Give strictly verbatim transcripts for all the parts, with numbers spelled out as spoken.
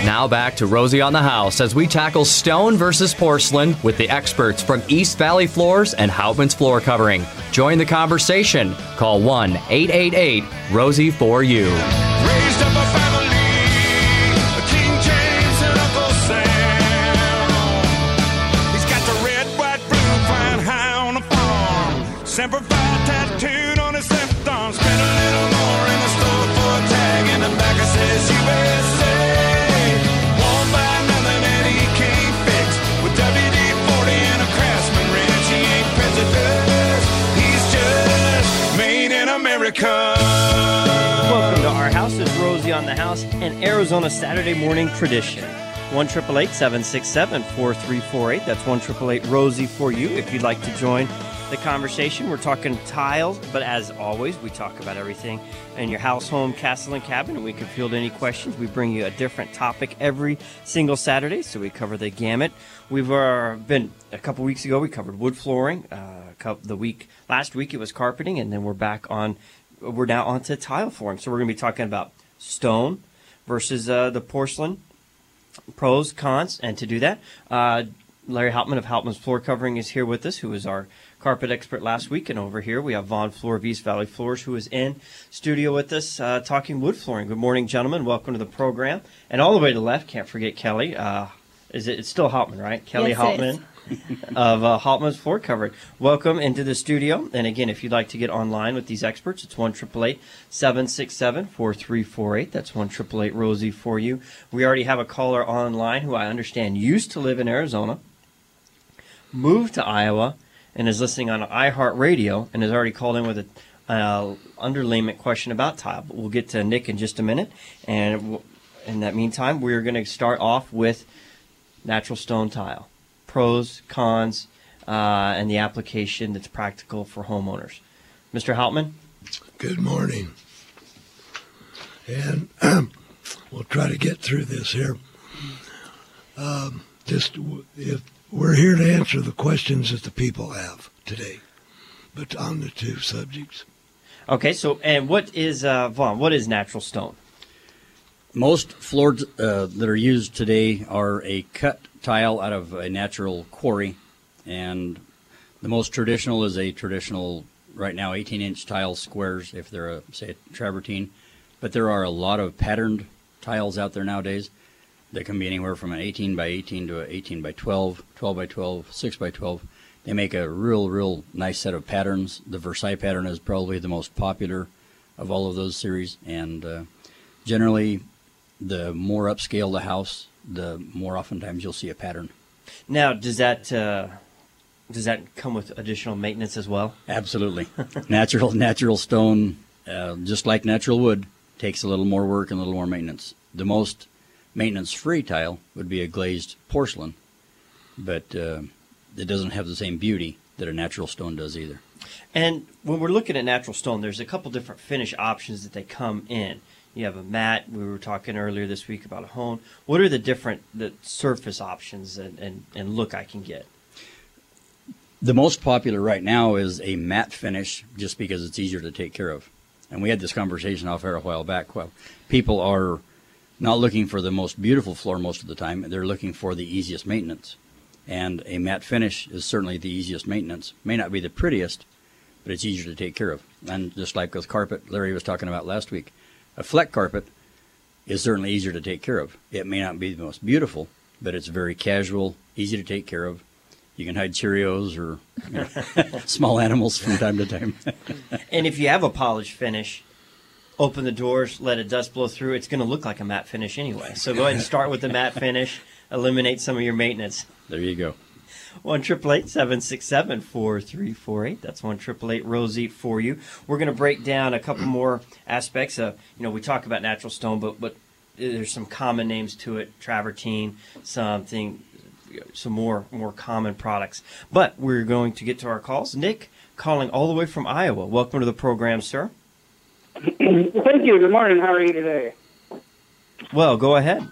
Now back to Rosie on the House as we tackle stone versus porcelain with the experts from East Valley Floors and Hauptman's Floor Covering. Join the conversation. Call one eight eight eight Rosie for you. Raised up a family, King James and Uncle Sam. He's got the red, white, blue, flying high on the farm. Semper Fi tattooed on his left arm. Spent a little more in the store for a tag, and the back it says U S A. Won't buy nothing that he can't fix. With W D forty and a Craftsman wrench, he ain't prejudice. He's just made in America. Welcome to our house. It's Rosie on the House, an Arizona Saturday morning tradition. one eight eight eight, seven six seven, four three four eight. That's one eight eight eight Rosie for you if you'd like to join the conversation. We're talking tiles, but as always, we talk about everything in your house, home, castle, and cabin, and we can field any questions. We bring you a different topic every single Saturday, so we cover the gamut. We've uh, been, a couple weeks ago, we covered wood flooring. Uh, the week Last week, it was carpeting, and then we're back on We're now on to tile flooring. So we're going to be talking about stone versus uh, the porcelain, pros, cons. And to do that, uh, Larry Hauptman of Hauptman's Floor Covering is here with us, who was our carpet expert last week. And over here, we have Vaughn Floor of East Valley Floors, who is in studio with us uh, talking wood flooring. Good morning, gentlemen. Welcome to the program. And all the way to the left, can't forget Kelly. Uh, is it? It's still Hauptman, right? Kelly yes, Hauptman. of uh, Hauptman's Floor Covering. Welcome into the studio. And again, if you'd like to get online with these experts, it's one eight eight eight, seven six seven, four three four eight. That's one eight eight eight Rosie for you. We already have a caller online who I understand used to live in Arizona, moved to Iowa, and is listening on iHeartRadio and has already called in with a uh, underlayment question about tile. But we'll get to Nick in just a minute. And in that meantime, we're going to start off with natural stone tile. Pros, cons, uh, and the application that's practical for homeowners. Mister Hauptman? Good morning. And um, we'll try to get through this here. Um, just if we're here to answer the questions that the people have today, but on the two subjects. Okay, so, and what is, uh, Vaughn, what is natural stone? Most floors uh, that are used today are a cut tile out of a natural quarry, and the most traditional is a traditional, right now, eighteen inch tile squares, if they're, a, say, a travertine. But there are a lot of patterned tiles out there nowadays that can be anywhere from an eighteen by eighteen to an eighteen by twelve, twelve by twelve, six by twelve. They make a real, real nice set of patterns. The Versailles pattern is probably the most popular of all of those series, and uh, generally, the more upscale the house, the more oftentimes you'll see a pattern. Now, does that uh, does that come with additional maintenance as well? Absolutely. natural natural stone, uh, just like natural wood, takes a little more work and a little more maintenance. The most maintenance-free tile would be a glazed porcelain, but uh, it doesn't have the same beauty that a natural stone does either. And when we're looking at natural stone, there's a couple different finish options that they come in. You have a matte. We were talking earlier this week about a hone. What are the different the surface options and, and, and look I can get? The most popular right now is a matte finish, just because it's easier to take care of. And we had this conversation off air a while back. Well, people are not looking for the most beautiful floor most of the time. They're looking for the easiest maintenance. And a matte finish is certainly the easiest maintenance. May not be the prettiest, but it's easier to take care of. And just like with carpet, Larry was talking about last week, a fleck carpet is certainly easier to take care of. It may not be the most beautiful, but it's very casual, easy to take care of. You can hide Cheerios or you know, small animals from time to time. And if you have a polished finish, open the doors, let a dust blow through, it's going to look like a matte finish anyway. So go ahead and start with the matte finish, eliminate some of your maintenance. There you go. one eight eight eight, seven six seven, four three four eight. That's one eight eight eight Rosie for you. We're going to break down a couple more aspects. Of, you know, we talk about natural stone, but but there's some common names to it. Travertine, something, some more more common products. But we're going to get to our calls. Nick, calling all the way from Iowa. Welcome to the program, sir. Thank you. Good morning. How are you today? Well, go ahead.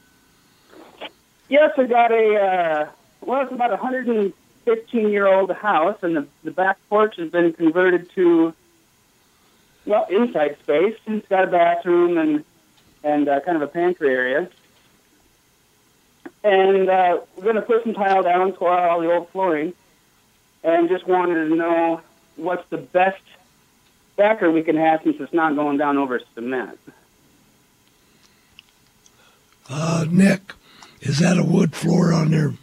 Yes, I got a. Uh, Well, it's about a one hundred fifteen-year-old house, and the, the back porch has been converted to, well, inside space. It's got a bathroom and and uh, kind of a pantry area. And uh, we're going to put some tile down, tore out all the old flooring, and just wanted to know what's the best backer we can have since it's not going down over cement. Uh, Nick, is that a wood floor on there?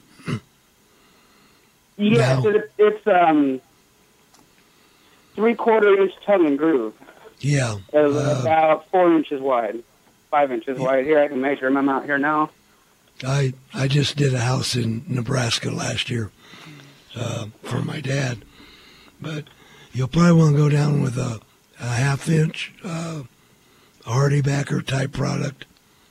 Yes, No. it, it's um, three-quarter inch tongue and groove. Yeah. It was Uh, about four inches wide, five inches wide. Here, I can measure them. I'm out here now. I I just did a house in Nebraska last year uh, for my dad, but you'll probably want to go down with a, a half inch uh, Hardy backer type product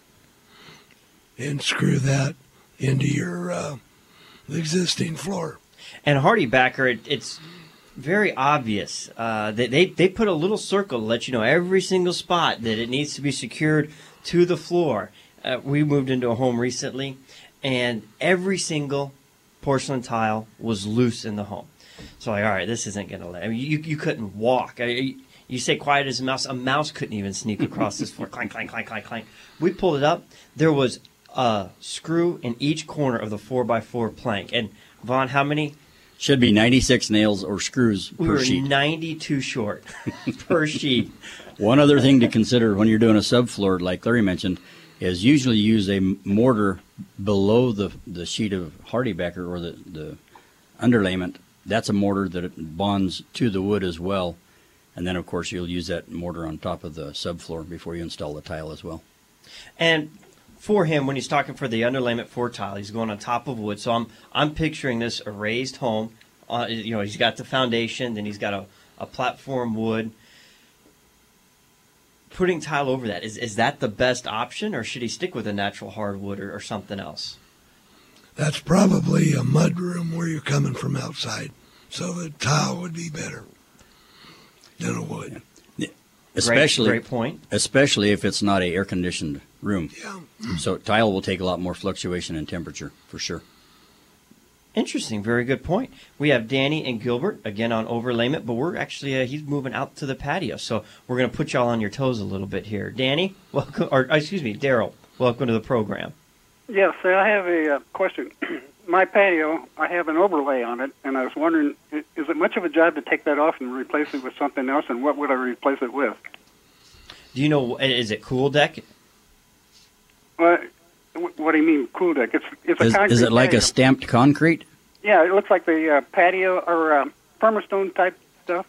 and screw that into your uh, existing floor. And Hardy Backer, it, it's very obvious. Uh, they, they they put a little circle to let you know every single spot that it needs to be secured to the floor. Uh, we moved into a home recently, and every single porcelain tile was loose in the home. So like, all right, this isn't going to let. I mean, you you couldn't walk. I, you say quiet as a mouse. A mouse couldn't even sneak across this floor. Clank, clank, clank, clank, clank. We pulled it up. There was a screw in each corner of the four by four plank. And Vaughn, how many? Should be ninety-six nails or screws We per were sheet. ninety-two short per sheet. One other thing to consider when you're doing a subfloor, like Larry mentioned, is usually use a mortar below the the sheet of Hardy backer or the, the underlayment. That's a mortar that bonds to the wood as well. And then, of course, you'll use that mortar on top of the subfloor before you install the tile as well. And for him, when he's talking for the underlayment for tile, he's going on top of wood. So I'm I'm picturing this a raised home. Uh, you know, he's got the foundation, then he's got a, a platform wood. Putting tile over that, is is that the best option, or should he stick with a natural hardwood or, or something else? That's probably a mud room where you're coming from outside, so the tile would be better than a wood. Especially, great, great point. Especially if it's not a air-conditioned room. Yeah. So tile will take a lot more fluctuation in temperature, for sure. Interesting. Very good point. We have Danny and Gilbert, again, on overlayment, but we're actually, uh, he's moving out to the patio. So we're going to put y'all on your toes a little bit here. Danny, welcome, or excuse me, Daryl, welcome to the program. Yes, I have a uh, question. My patio, I have an overlay on it, and I was wondering, i- is it much of a job to take that off and replace it with something else, and what would I replace it with? Do you know, is it Cool Deck? What, what do you mean, cool deck? It's it's a Is, concrete is it like patio. a stamped concrete? Yeah, it looks like the uh, patio or uh, permastone type stuff.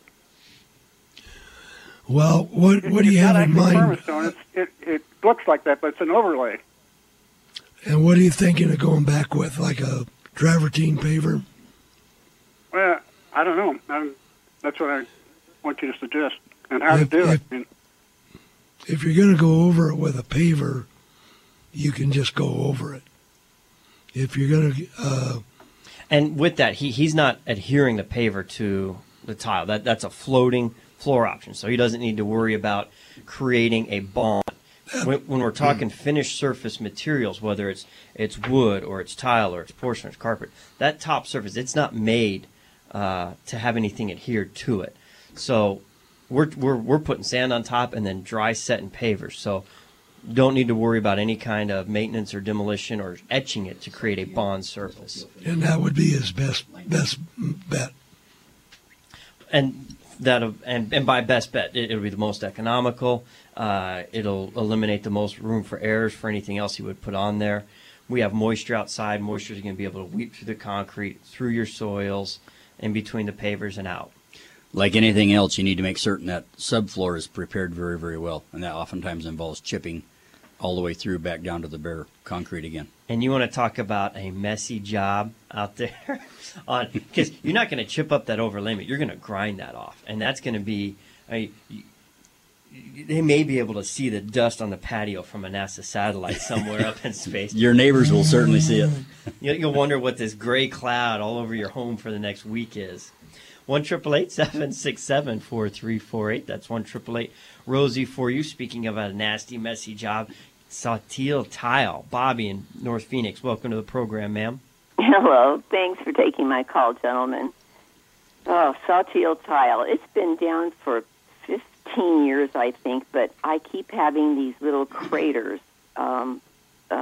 Well, what what do you it's have not in actually mind? Permastone. It's, it it looks like that, but it's an overlay. And what are you thinking of going back with, like a travertine paver? Well, I don't know. I'm, that's what I want you to suggest, and how If- to do if- it. And, If you're going to go over it with a paver, you can just go over it. If you're going to, uh, And with that, he, he's not adhering the paver to the tile. That That's a floating floor option, so he doesn't need to worry about creating a bond. When, when we're talking finished surface materials, whether it's it's wood or it's tile or it's porcelain or it's carpet, that top surface, it's not made uh, to have anything adhered to it. So we're, we're, we're putting sand on top and then dry set and pavers. So don't need to worry about any kind of maintenance or demolition or etching it to create a bond surface. and that would be his best best bet. And that and and by best bet, it, it'll be the most economical. Uh, it'll eliminate the most room for errors for anything else he would put on there. We have moisture outside. Moisture is going to be able to weep through the concrete, through your soils, in between the pavers and out. Like anything else, you need to make certain that subfloor is prepared very, very well, and that oftentimes involves chipping all the way through back down to the bare concrete again. And you want to talk about a messy job out there, on because you're not going to chip up that overlayment. You're going to grind that off, and that's going to be. I mean, you, you, they may be able to see the dust on the patio from a NASA satellite somewhere up in space. Your neighbors will certainly see it. You'll, you'll wonder what this gray cloud all over your home for the next week is. One triple eight seven six seven four three four eight. That's one triple eight Rosie for you. Speaking of a nasty, messy job, Saltil Tile, Bobby in North Phoenix. Welcome to the program, ma'am. Hello. Thanks for taking my call, gentlemen. Oh, Saltil Tile. It's been down for fifteen years, I think, but I keep having these little craters um, um,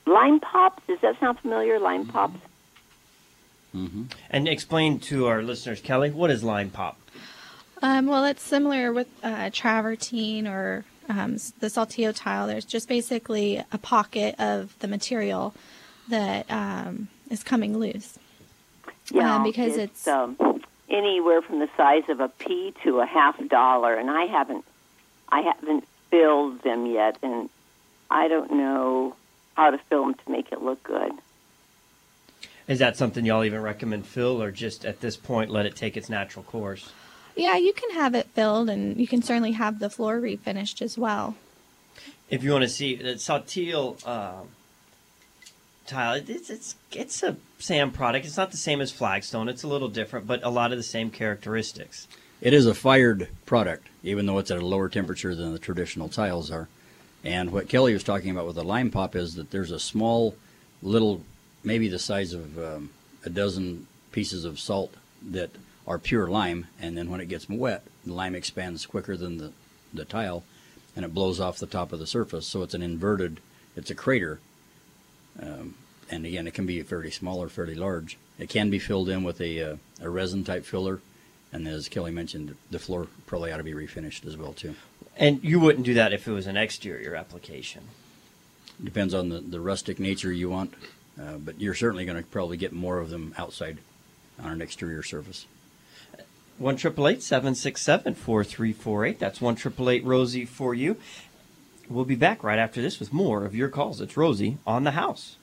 Lime Pops, does that sound familiar, Lime Pops? Mm-hmm. And explain to our listeners, Kelly, what is Lime Pop? Um, well, it's similar with uh, travertine or um, s- the saltillo tile. There's just basically a pocket of the material that um, is coming loose. Yeah, Um, because it's, it's- um, anywhere from the size of a pea to a half dollar, and I haven't, I haven't filled them yet, and I don't know how to fill them to make it look good. Is that something y'all even recommend fill, or just at this point let it take its natural course? Yeah, you can have it filled, and you can certainly have the floor refinished as well. If you want to see the Saltillo um, tile, it's it's it's a sand product. It's not the same as flagstone. It's a little different, but a lot of the same characteristics. It is a fired product, even though it's at a lower temperature than the traditional tiles are. And what Kelly was talking about with the Lime Pop is that there's a small, little, maybe the size of um, a dozen pieces of salt that are pure lime, and then when it gets wet, the lime expands quicker than the, the tile, and it blows off the top of the surface. So it's an inverted, it's a crater. Um, and again, it can be fairly small or fairly large. It can be filled in with a, uh, a resin-type filler, and as Kelly mentioned, the floor probably ought to be refinished as well, too. And you wouldn't do that if it was an exterior application. Depends on the, the rustic nature you want, uh, but you're certainly going to probably get more of them outside on an exterior surface. one triple eight seven six seven four three four eight. That's one triple eight Rosie for you. We'll be back right after this with more of your calls. It's Rosie on the House.